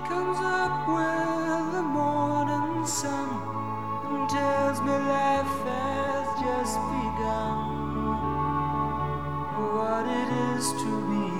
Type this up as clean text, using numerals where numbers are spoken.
comes up with the morning sun and tells me life has just begun. What it is to be